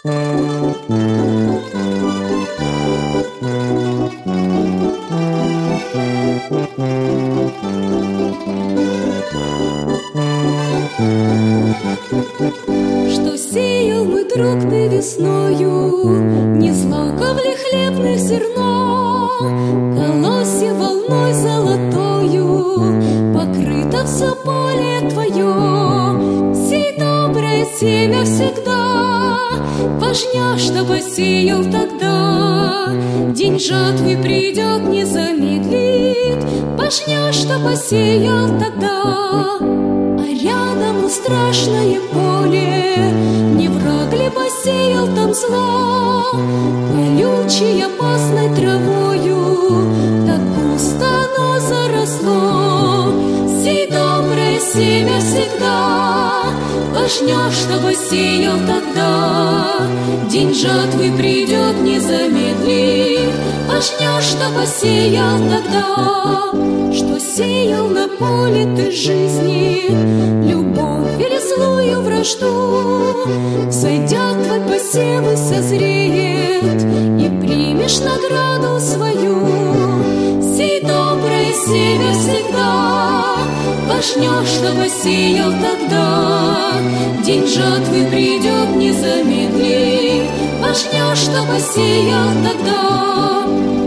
Что сеял мой друг ты весною, не злаковали хлебных зерно, колосья волной золотою, покрыто все поле твое. Сей доброе семя всегда, важня, что посеял тогда. День жатвы придет, не замедлит, важня, что посеял тогда. А рядом страшное поле, не враг ли посеял там зло? Колючей опасной травою так густо оно заросло. Сей доброе семя всегда, важня, что посеял тогда. День жатвы придет, не замедлит, важня, что посеял тогда. Что сеял на поле ты жизни, любовь или злую вражду, взойдет твой посев и созреет, и примешь награду свою. Сей доброе семя всегда, важня, что посеял тогда. День жатвы придет, не замедлит, важня, что посеял тогда.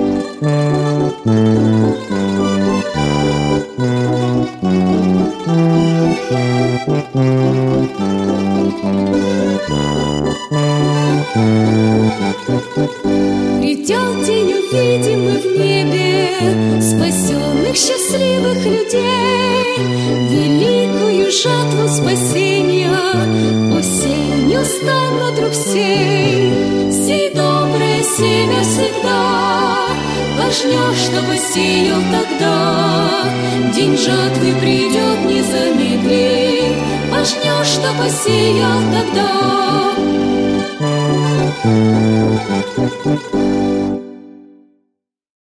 Грядет день увидимый в небе спасенных счастливых людей, великую жатву спасения осень неустанно, друг сей. Сей доброе семя всегда, важня, что посеял тогда. День жатвы придет, не замедлит, важня, что посеял тогда.